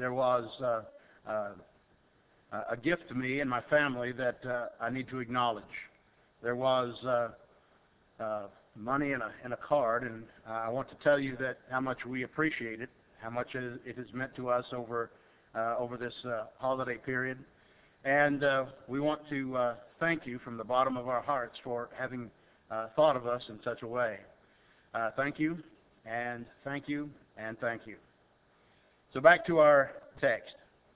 there was a gift to me and my family that I need to acknowledge. There was money in a card, and I want to tell you that how much we appreciate it, how much it has meant to us over this holiday period. And we want to thank you from the bottom of our hearts for having thought of us in such a way. Thank you, and thank you, and thank you. So back to our text.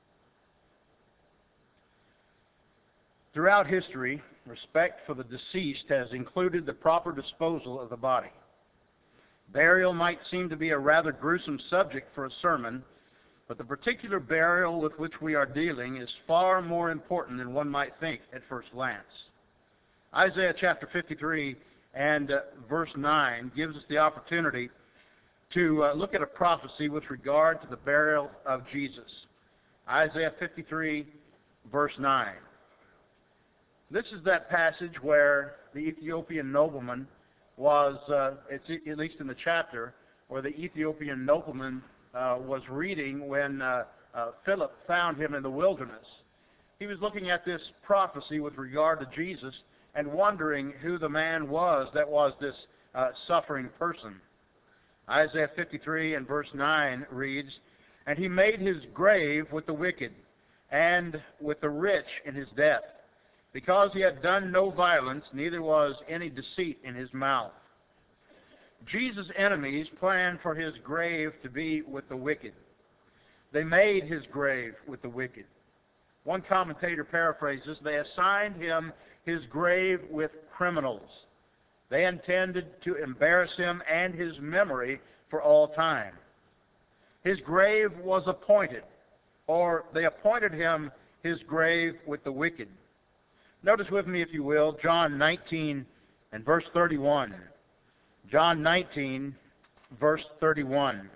Throughout history, respect for the deceased has included the proper disposal of the body. Burial might seem to be a rather gruesome subject for a sermon, but the particular burial with which we are dealing is far more important than one might think at first glance. Isaiah chapter 53 and verse 9 gives us the opportunity to look at a prophecy with regard to the burial of Jesus. Isaiah 53, verse 9. This is that passage where the Ethiopian nobleman was, at least in the chapter, where the Ethiopian nobleman was reading when Philip found him in the wilderness. He was looking at this prophecy with regard to Jesus and wondering who the man was that was this suffering person. Isaiah 53 and verse 9 reads, "And he made his grave with the wicked, and with the rich in his death, because he had done no violence, neither was any deceit in his mouth." Jesus' enemies planned for his grave to be with the wicked. They made his grave with the wicked. One commentator paraphrases, they assigned him his grave with criminals. They intended to embarrass him and his memory for all time. His grave was appointed, or they appointed him his grave with the wicked. Notice with me, if you will, John 19 and verse 31. John 19, verse 31.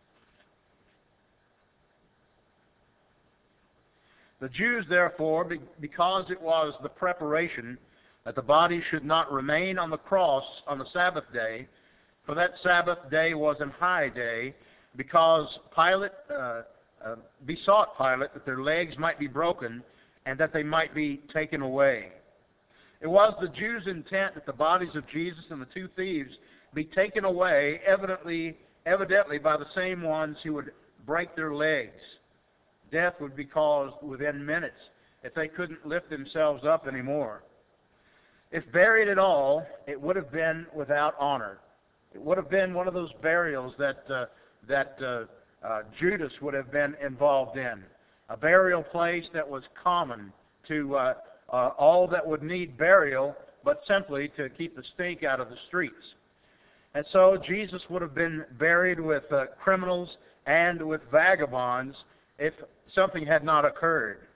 The Jews, therefore, because it was the preparation that the body should not remain on the cross on the Sabbath day, for that Sabbath day was an high day, because Pilate besought Pilate that their legs might be broken and that they might be taken away. It was the Jews' intent that the bodies of Jesus and the two thieves be taken away, evidently by the same ones who would break their legs. Death would be caused within minutes if they couldn't lift themselves up anymore. If buried at all, it would have been without honor. It would have been one of those burials that Judas would have been involved in. A burial place that was common to all that would need burial, but simply to keep the stink out of the streets. And so Jesus would have been buried with criminals and with vagabonds if something had not occurred.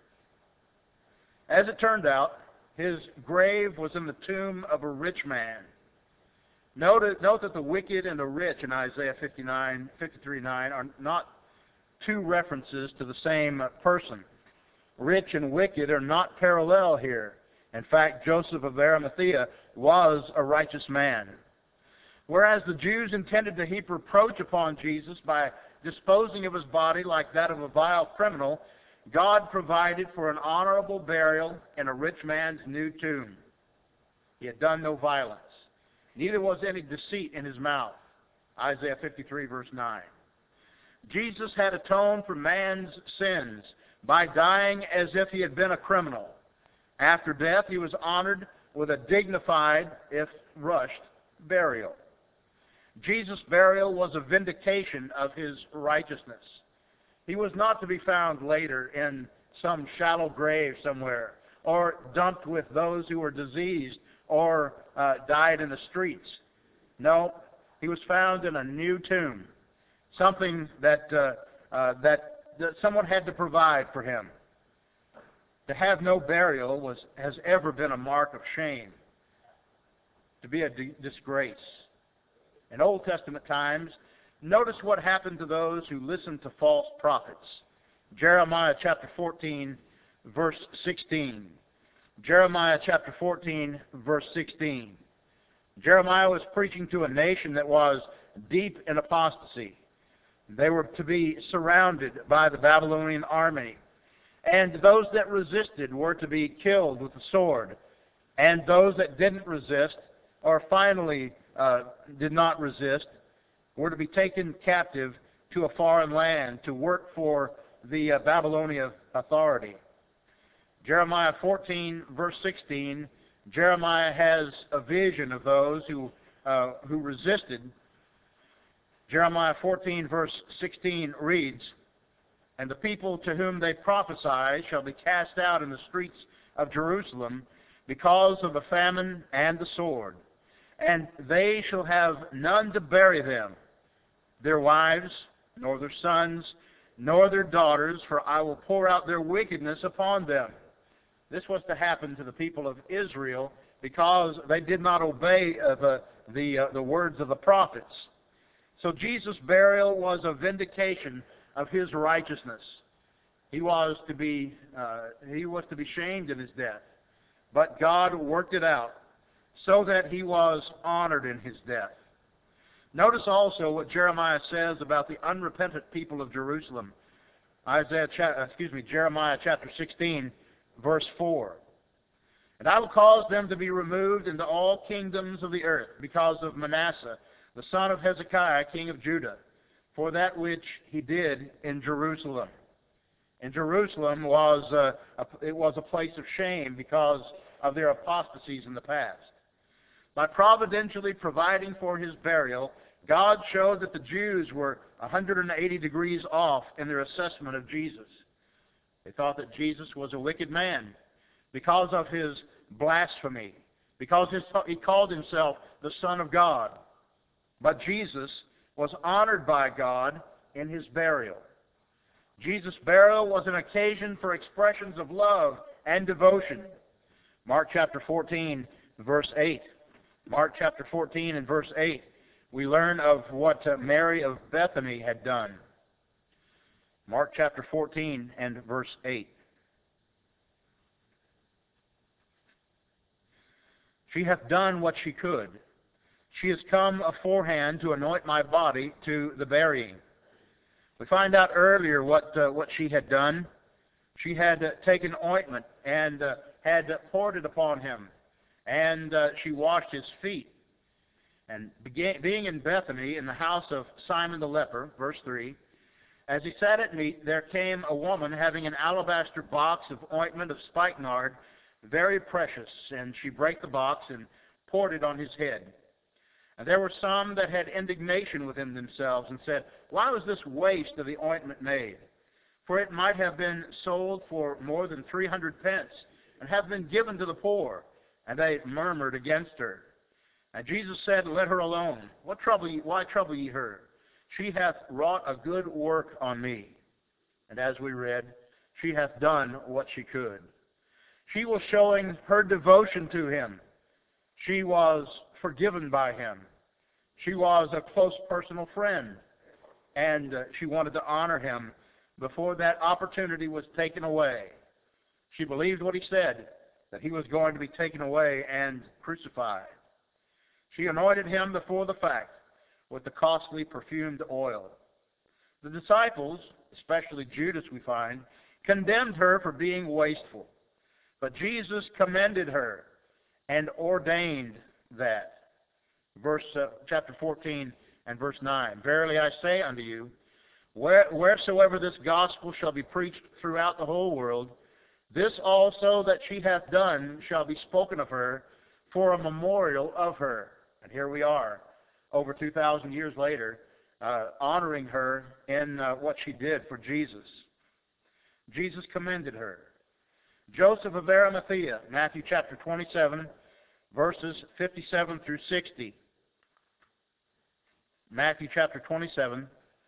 As it turned out, his grave was in the tomb of a rich man. Note that the wicked and the rich in Isaiah 53:9 are not two references to the same person. Rich and wicked are not parallel here. In fact, Joseph of Arimathea was a righteous man. Whereas the Jews intended to heap reproach upon Jesus by disposing of his body like that of a vile criminal, God provided for an honorable burial in a rich man's new tomb. He had done no violence. Neither was any deceit in his mouth. Isaiah 53, verse 9. Jesus had atoned for man's sins by dying as if he had been a criminal. After death, he was honored with a dignified, if rushed, burial. Jesus' burial was a vindication of his righteousness. He was not to be found later in some shallow grave somewhere, or dumped with those who were diseased or died in the streets. No, he was found in a new tomb, something that someone had to provide for him. To have no burial has ever been a mark of shame, to be a disgrace. In Old Testament times, notice what happened to those who listened to false prophets. Jeremiah chapter 14, verse 16. Jeremiah chapter 14, verse 16. Jeremiah was preaching to a nation that was deep in apostasy. They were to be surrounded by the Babylonian army. And those that resisted were to be killed with the sword. And those that didn't resist, or finally did not resist, were to be taken captive to a foreign land to work for the Babylonian authority. Jeremiah 14, verse 16, Jeremiah has a vision of those who resisted. Jeremiah 14, verse 16 reads, "And the people to whom they prophesy shall be cast out in the streets of Jerusalem because of the famine and the sword. And they shall have none to bury them, their wives, nor their sons, nor their daughters, for I will pour out their wickedness upon them." This was to happen to the people of Israel because they did not obey the words of the prophets. So Jesus' burial was a vindication of his righteousness. He was to be shamed in his death, but God worked it out so that he was honored in his death. Notice also what Jeremiah says about the unrepentant people of Jerusalem. Jeremiah chapter 16, verse 4. "And I will cause them to be removed into all kingdoms of the earth because of Manasseh, the son of Hezekiah, king of Judah, for that which he did in Jerusalem." And Jerusalem was a place of shame because of their apostasies in the past. By providentially providing for his burial, God showed that the Jews were 180 degrees off in their assessment of Jesus. They thought that Jesus was a wicked man because of his blasphemy, because he called himself the Son of God. But Jesus was honored by God in his burial. Jesus' burial was an occasion for expressions of love and devotion. Mark chapter 14, verse 8. Mark chapter 14 and verse 8, we learn of what Mary of Bethany had done. Mark chapter 14 and verse 8. "She hath done what she could. She is come aforehand to anoint my body to the burying." We find out earlier what she had done. She had taken ointment and had poured it upon him, and she washed his feet. And being in Bethany, in the house of Simon the leper, verse 3, "As he sat at meat, there came a woman having an alabaster box of ointment of spikenard, very precious, and she brake the box and poured it on his head. And there were some that had indignation within themselves, and said, Why was this waste of the ointment made? For it might have been sold for more than 300 pence, and have been given to the poor. And they murmured against her. And Jesus said, Let her alone. Why trouble ye her? She hath wrought a good work on me. And as we read, she hath done what she could. She was showing her devotion to him. She was forgiven by him. She was a close personal friend. And she wanted to honor him before that opportunity was taken away. She believed what he said, that he was going to be taken away and crucified. She anointed him before the fact with the costly perfumed oil. The disciples, especially Judas we find, condemned her for being wasteful. But Jesus commended her and ordained that. Chapter 14 and verse 9. Verily I say unto you, wheresoever this gospel shall be preached throughout the whole world, this also that she hath done shall be spoken of her for a memorial of her. And here we are, over 2,000 years later, honoring her in what she did for Jesus. Jesus commended her. Joseph of Arimathea, Matthew chapter 27, verses 57 through 60. Matthew chapter 27,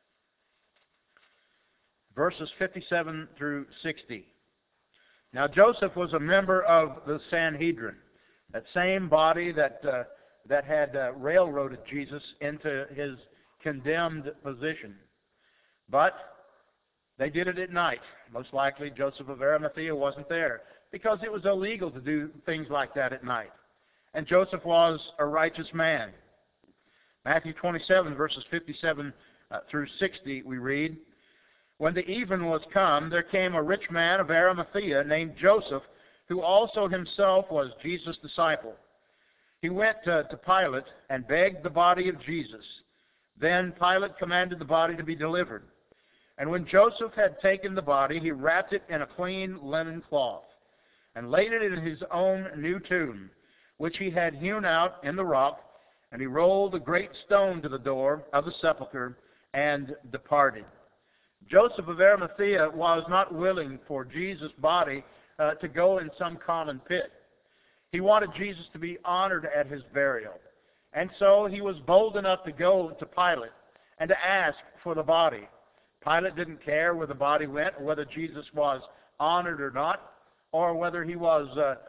verses 57 through 60. Now Joseph was a member of the Sanhedrin, that same body that had railroaded Jesus into his condemned position. But they did it at night. Most likely Joseph of Arimathea wasn't there, because it was illegal to do things like that at night. And Joseph was a righteous man. Matthew 27, verses 57 through 60, we read, "When the even was come, there came a rich man of Arimathea named Joseph, who also himself was Jesus' disciple. He went to Pilate and begged the body of Jesus. Then Pilate commanded the body to be delivered. And when Joseph had taken the body, he wrapped it in a clean linen cloth, and laid it in his own new tomb, which he had hewn out in the rock, and he rolled a great stone to the door of the sepulchre, and departed." Joseph of Arimathea was not willing for Jesus' body to go in some common pit. He wanted Jesus to be honored at his burial. And so he was bold enough to go to Pilate and to ask for the body. Pilate didn't care where the body went, or whether Jesus was honored or not, or whether he was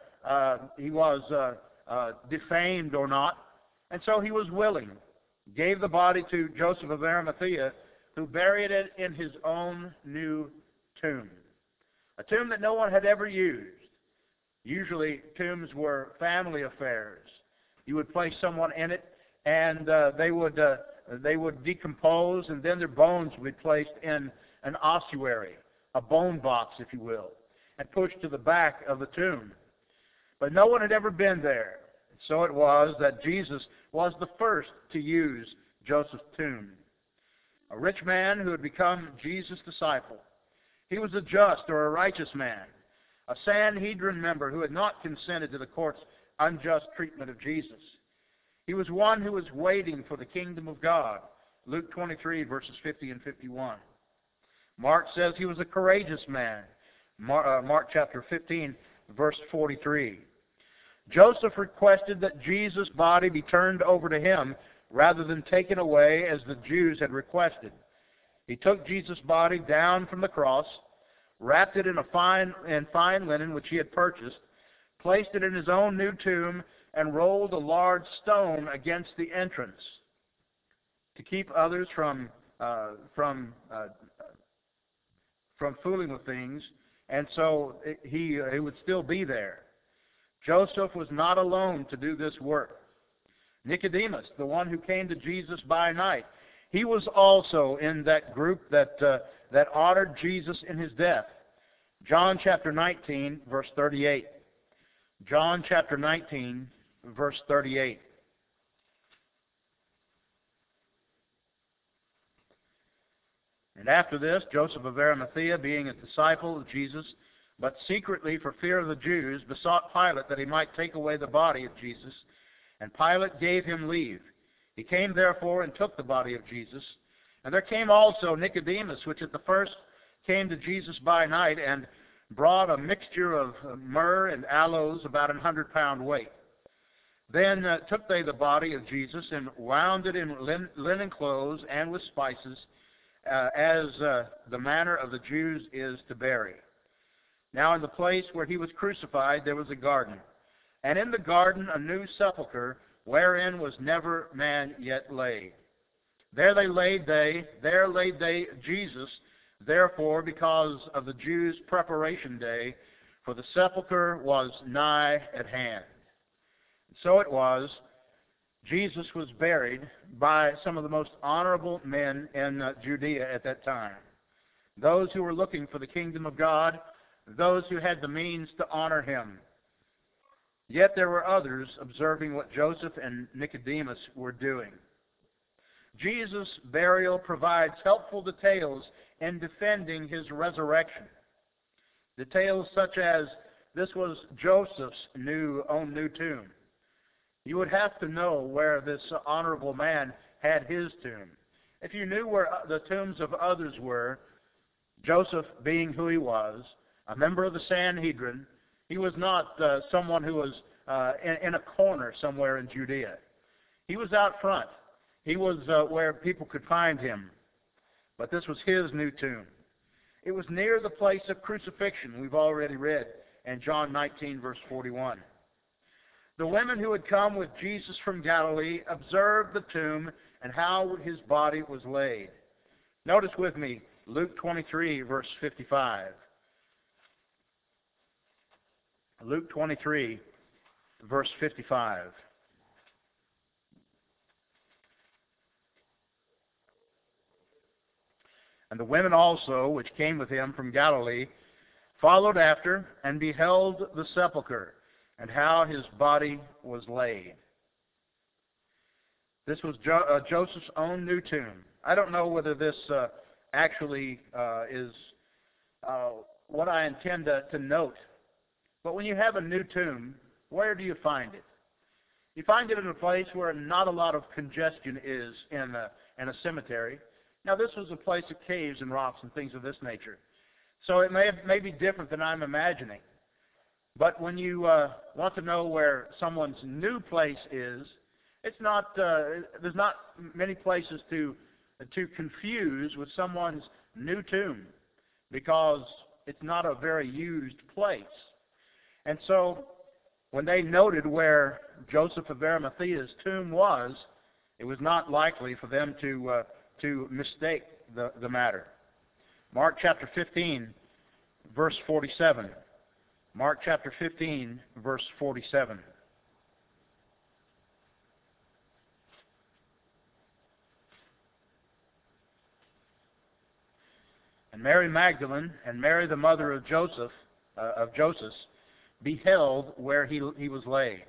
defamed or not. And so he was willing, gave the body to Joseph of Arimathea, who buried it in his own new tomb. A tomb that no one had ever used. Usually tombs were family affairs. You would place someone in it, and they would decompose, and then their bones would be placed in an ossuary, a bone box, if you will, and pushed to the back of the tomb. But no one had ever been there. So it was that Jesus was the first to use Joseph's tomb. A rich man who had become Jesus' disciple. He was a just or a righteous man, a Sanhedrin member who had not consented to the court's unjust treatment of Jesus. He was one who was waiting for the kingdom of God. Luke 23, verses 50 and 51. Mark says he was a courageous man. Mark chapter 15, verse 43. Joseph requested that Jesus' body be turned over to him rather than taken away as the Jews had requested. He took Jesus' body down from the cross, wrapped it in fine linen which he had purchased, placed it in his own new tomb, and rolled a large stone against the entrance to keep others from fooling with things, and so he would still be there. Joseph was not alone to do this work. Nicodemus, the one who came to Jesus by night, he was also in that group that honored Jesus in his death. John chapter 19, verse 38. John chapter 19, verse 38. "And after this, Joseph of Arimathea, being a disciple of Jesus, but secretly for fear of the Jews, besought Pilate that he might take away the body of Jesus. And Pilate gave him leave. He came therefore and took the body of Jesus. And there came also Nicodemus, which at the first came to Jesus by night, and brought a mixture of myrrh and aloes, about 100-pound weight. Then took they the body of Jesus, and wound it in linen clothes and with spices, as the manner of the Jews is to bury. Now in the place where he was crucified there was a garden, and in the garden a new sepulchre, wherein was never man yet laid. There laid they Jesus, therefore, because of the Jews' preparation day, for the sepulchre was nigh at hand. So it was, Jesus was buried by some of the most honorable men in Judea at that time. Those who were looking for the kingdom of God, those who had the means to honor him. Yet there were others observing what Joseph and Nicodemus were doing. Jesus' burial provides helpful details in defending his resurrection. Details such as this was Joseph's own new tomb. You would have to know where this honorable man had his tomb. If you knew where the tombs of others were, Joseph being who he was, a member of the Sanhedrin, he was not someone who was in a corner somewhere in Judea. He was out front. He was where people could find him. But this was his new tomb. It was near the place of crucifixion, we've already read in John 19, verse 41. The women who had come with Jesus from Galilee observed the tomb and how his body was laid. Notice with me Luke 23, verse 55. Luke 23, verse 55. And the women also, which came with him from Galilee, followed after, and beheld the sepulchre, and how his body was laid. This was Joseph's own new tomb. I don't know whether this actually is what I intend to note, but when you have a new tomb, where do you find it? You find it in a place where not a lot of congestion is in a cemetery. Now, this was a place of caves and rocks and things of this nature, so it may be different than I'm imagining. But when you want to know where someone's new place is, it's not. There's not many places to confuse with someone's new tomb, because it's not a very used place. And so, when they noted where Joseph of Arimathea's tomb was, it was not likely for them to mistake the matter. Mark chapter 15, verse 47. Mark chapter 15, verse 47. And Mary Magdalene and Mary the mother of Joseph, beheld where he was laid.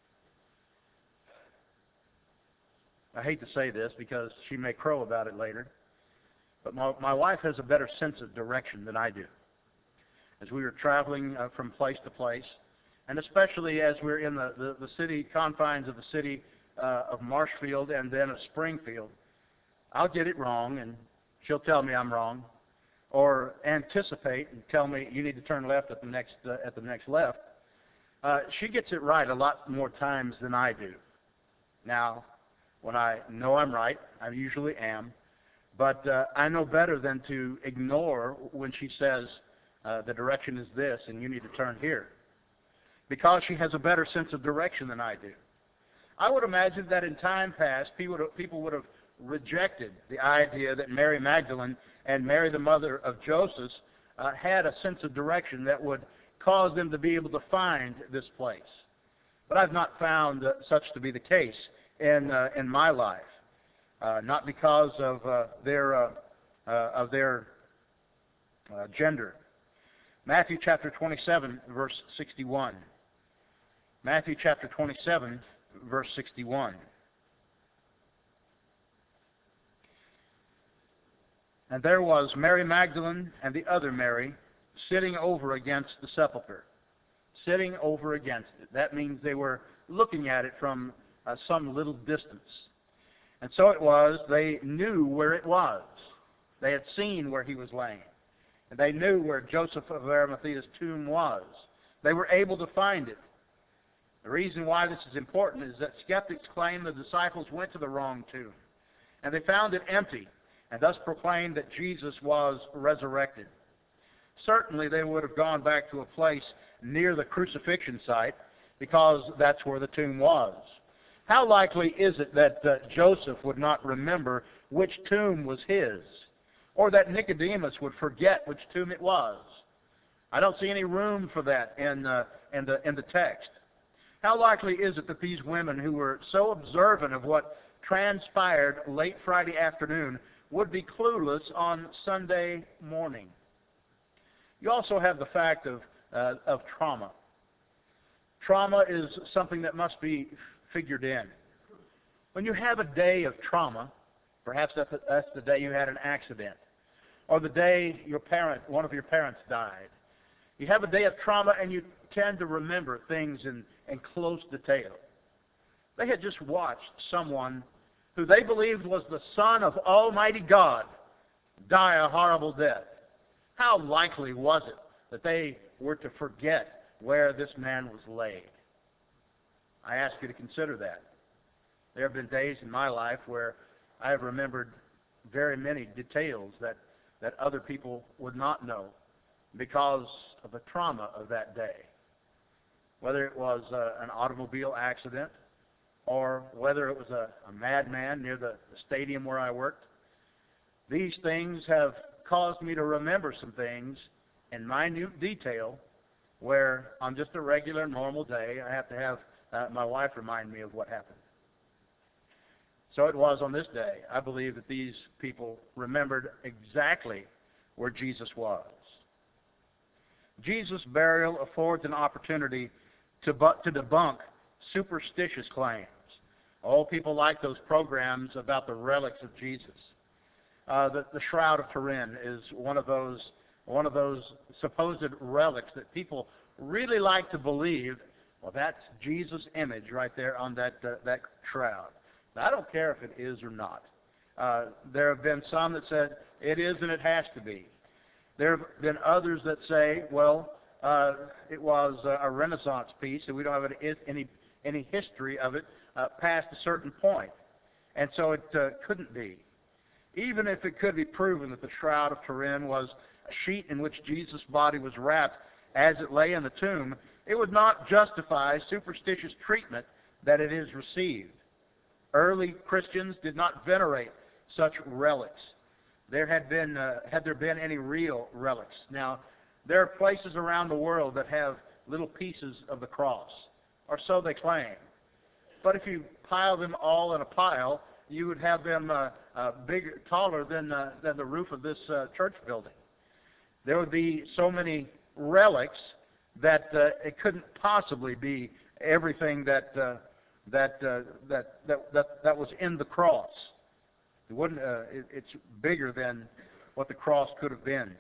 I hate to say this because she may crow about it later, but my wife has a better sense of direction than I do. As we were traveling from place to place, and especially as we're in the city confines of the city of Marshfield and then of Springfield, I'll get it wrong, and she'll tell me I'm wrong, or anticipate and tell me you need to turn left at the next left. She gets it right a lot more times than I do. Now, when I know I'm right, I usually am, but I know better than to ignore when she says the direction is this and you need to turn here, because she has a better sense of direction than I do. I would imagine that in time past, people would have rejected the idea that Mary Magdalene and Mary the mother of Joseph had a sense of direction that would cause them to be able to find this place. But I've not found such to be the case in my life, not because of their gender. Matthew chapter 27, verse 61. Matthew chapter 27, verse 61. And there was Mary Magdalene and the other Mary sitting over against the sepulchre. Sitting over against it. That means they were looking at it from some little distance. And so it was, they knew where it was. They had seen where he was laying. And they knew where Joseph of Arimathea's tomb was. They were able to find it. The reason why this is important is that skeptics claim the disciples went to the wrong tomb, and they found it empty, and thus proclaimed that Jesus was resurrected. Certainly they would have gone back to a place near the crucifixion site, because that's where the tomb was. How likely is it that Joseph would not remember which tomb was his, or that Nicodemus would forget which tomb it was? I don't see any room for that in the text. How likely is it that these women, who were so observant of what transpired late Friday afternoon, would be clueless on Sunday morning? You also have the fact of trauma. Trauma is something that must be figured in. When you have a day of trauma, perhaps that's the day you had an accident, or the day one of your parents died. You have a day of trauma and you tend to remember things in close detail. They had just watched someone who they believed was the Son of Almighty God die a horrible death. How likely was it that they were to forget where this man was laid? I ask you to consider that. There have been days in my life where I have remembered very many details that other people would not know because of the trauma of that day. Whether it was an automobile accident, or whether it was a madman near the stadium where I worked. These things have caused me to remember some things in minute detail, where on just a regular, normal day, I have to have my wife remind me of what happened. So it was on this day. I believe that these people remembered exactly where Jesus was. Jesus' burial affords an opportunity to debunk superstitious claims. All people like those programs about the relics of Jesus. The Shroud of Turin is one of those supposed relics that people really like to believe. Well, that's Jesus' image right there on that shroud. Now, I don't care if it is or not. There have been some that said it is and it has to be. There have been others that say, well, it was a Renaissance piece, and we don't have any history of it past a certain point, and so it couldn't be. Even if it could be proven that the Shroud of Turin was a sheet in which Jesus' body was wrapped as it lay in the tomb, it would not justify superstitious treatment that it is received. Early Christians did not venerate such relics. Had there been any real relics? Now, there are places around the world that have little pieces of the cross, or so they claim. But if you pile them all in a pile, you would have them bigger, taller than the roof of this church building. There would be so many relics that it couldn't possibly be everything that was in the cross. It wouldn't. It's bigger than what the cross could have been.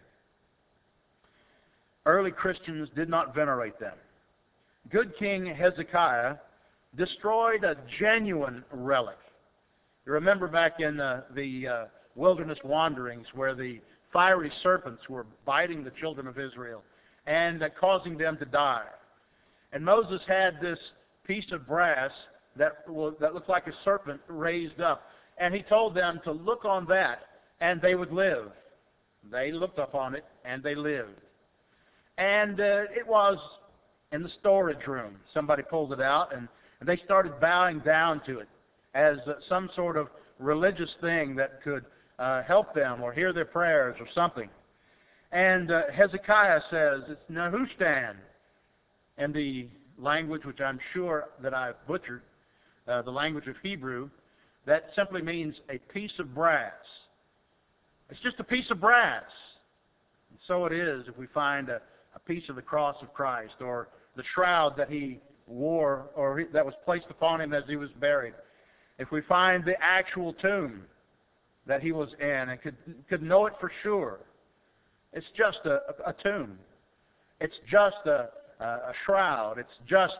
Early Christians did not venerate them. Good King Hezekiah destroyed a genuine relic. You remember back in the wilderness wanderings where the fiery serpents were biting the children of Israel and causing them to die. And Moses had this piece of brass that looked like a serpent raised up. And he told them to look on that and they would live. They looked upon it and they lived. And it was in the storage room. Somebody pulled it out and they started bowing down to it as some sort of religious thing that could help them or hear their prayers or something. And Hezekiah says, it's Nehushtan, in the language which I'm sure that I've butchered, the language of Hebrew, that simply means a piece of brass. It's just a piece of brass. And so it is if we find a piece of the cross of Christ or the shroud that he wore or that was placed upon him as he was buried. If we find the actual tomb that he was in and could know it for sure, it's just a tomb. It's just a shroud. It's just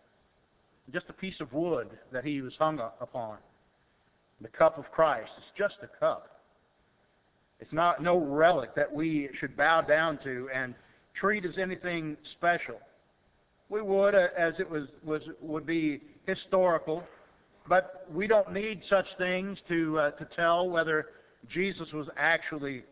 a piece of wood that he was hung upon. The cup of Christ, it's just a cup. It's no relic that we should bow down to and treat as anything special. We would, as it would be historical, but we don't need such things to tell whether Jesus was actually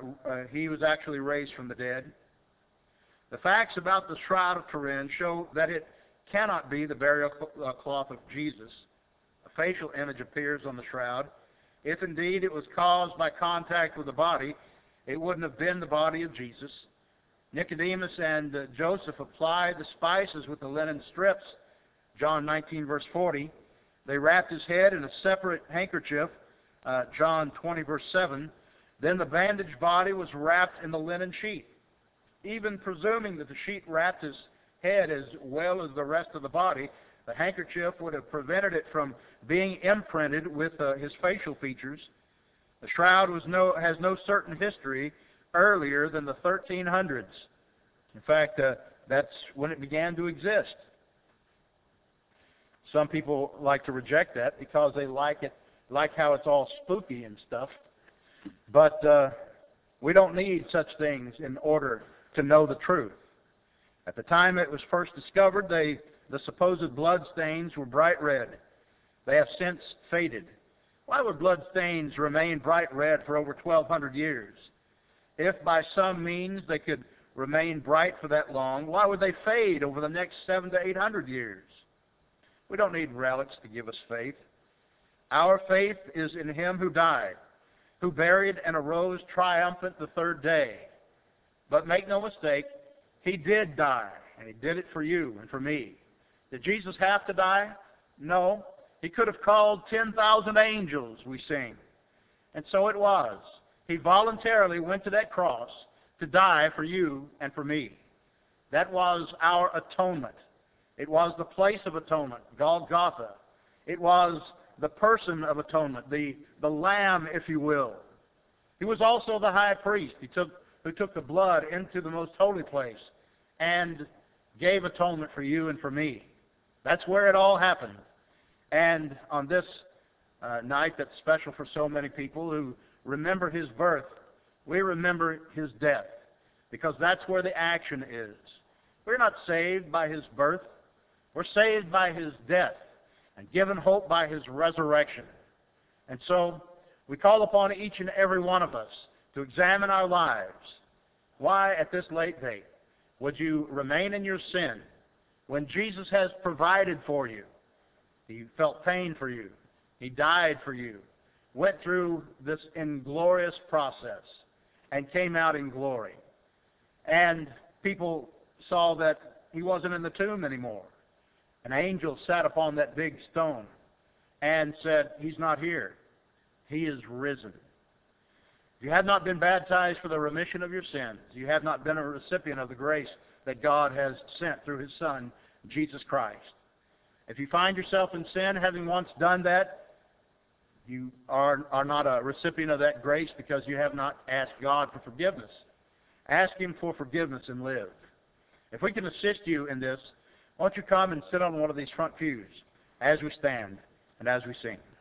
raised from the dead. The facts about the Shroud of Turin show that it cannot be the burial cloth of Jesus. A facial image appears on the shroud. If indeed it was caused by contact with the body, it wouldn't have been the body of Jesus. Nicodemus and Joseph applied the spices with the linen strips. John 19, verse 40. They wrapped his head in a separate handkerchief. John 20, verse 7. Then the bandaged body was wrapped in the linen sheet. Even presuming that the sheet wrapped his head as well as the rest of the body, the handkerchief would have prevented it from being imprinted with his facial features. The shroud has no certain history earlier than the 1300s. In fact, that's when it began to exist. Some people like to reject that because they like how it's all spooky and stuff. But we don't need such things in order to know the truth. At the time it was first discovered, the supposed blood stains were bright red. They have since faded. Why would blood stains remain bright red for over 1,200 years? If by some means they could remain bright for that long, why would they fade over the next 700 to 800 years? We don't need relics to give us faith. Our faith is in Him who died, who buried and arose triumphant the third day. But make no mistake, He did die, and He did it for you and for me. Did Jesus have to die? No. He could have called 10,000 angels, we sing. And so it was. He voluntarily went to that cross to die for you and for me. That was our atonement. It was the place of atonement, Golgotha. It was the person of atonement, the lamb, if you will. He was also the high priest who took the blood into the most holy place and gave atonement for you and for me. That's where it all happened. And on this night that's special for so many people who remember his birth, we remember his death, because that's where the action is. We're not saved by his birth. We're saved by his death and given hope by his resurrection. And so we call upon each and every one of us to examine our lives. Why, at this late date, would you remain in your sin when Jesus has provided for you? He felt pain for you. He died for you, went through this inglorious process, and came out in glory. And people saw that he wasn't in the tomb anymore. An angel sat upon that big stone and said, he's not here. He is risen. If you have not been baptized for the remission of your sins, you have not been a recipient of the grace that God has sent through his Son, Jesus Christ. If you find yourself in sin, having once done that, you are not a recipient of that grace because you have not asked God for forgiveness. Ask him for forgiveness and live. If we can assist you in this, won't you come and sit on one of these front pews as we stand and as we sing.